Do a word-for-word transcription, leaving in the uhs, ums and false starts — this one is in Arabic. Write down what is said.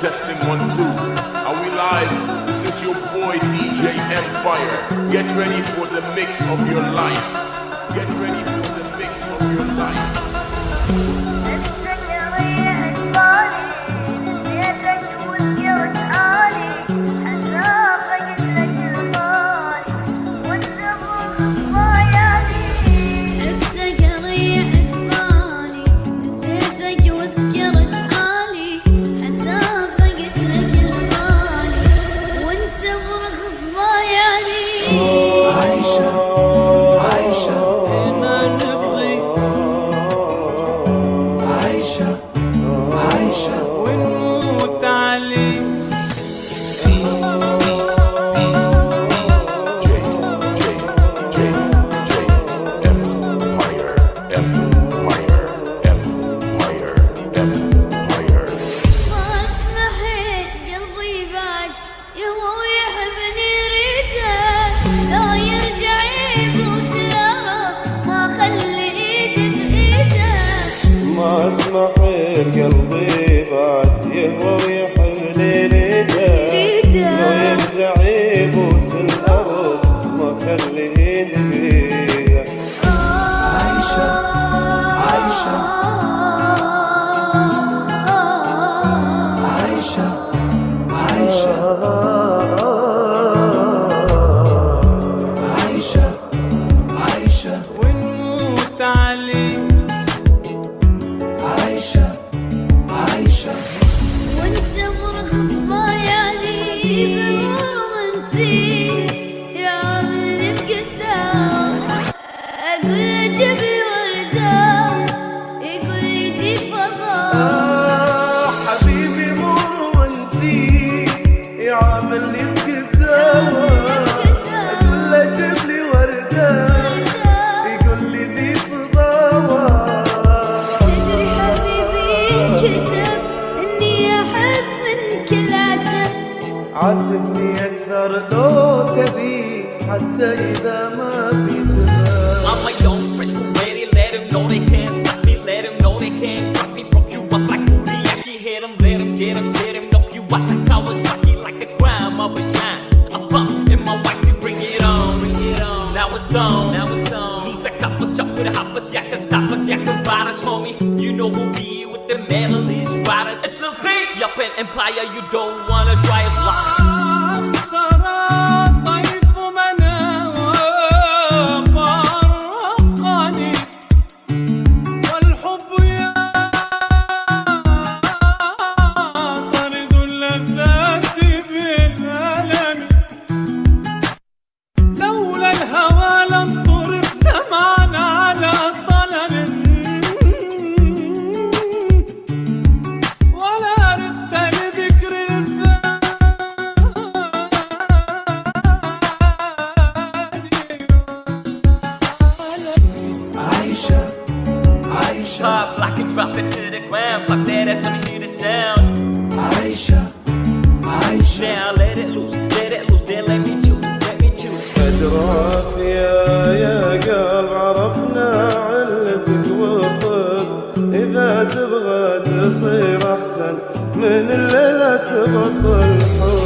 testing one, two. Are we live? This is your boy D J Empire. Get ready for the mix of your life. Get ready for the mix of your life. قلبي بعد يهوى ويحن رجال لو يرجع يبوس الأرض ما خليه بيده. عايشة عايشة عايشة عايشة عايشة عايشة ونموت عليه. عايشة عايشة وانتظر خصاياني بالرومانسي يا عمري بقسام. اقول له جيب لي وردة يقول لي دي فضاء. آه حبيبي مو رومانسي يا عمري بقسام. اقول له جيب لي وردة يقول لي دي فضاء. كتب اني احب من كل عتب. عاتبني اكثر لو تبي حتى اذا ما في سبب. I'm a young fresh ready, let them know they can't stop me, let them know they can't drop me. Broke you off like Uriaki, hit them, let them get them, shit them, knock you out like Kawasaki, like a crime of a shine. I bump in my white tee, bring it on, bring it on. Now it's on, now it's on. Lose the coppers, chop with the hoppers, y'all can stop us, y'all can fight us, homie. You know who be the medalist riders. It's Lil P. Yup, an empire you don't wanna try us live. Pop, lock and drop it to the ground. Pop that ass, let me hear the sound. Aisha, Aisha. Now let it loose, let it loose, then let me choose, let me choose. أدراك يا يا قلب عرفنا علتك والطب. إذا تبغى تصير أحسن من الليلة تبطل حب.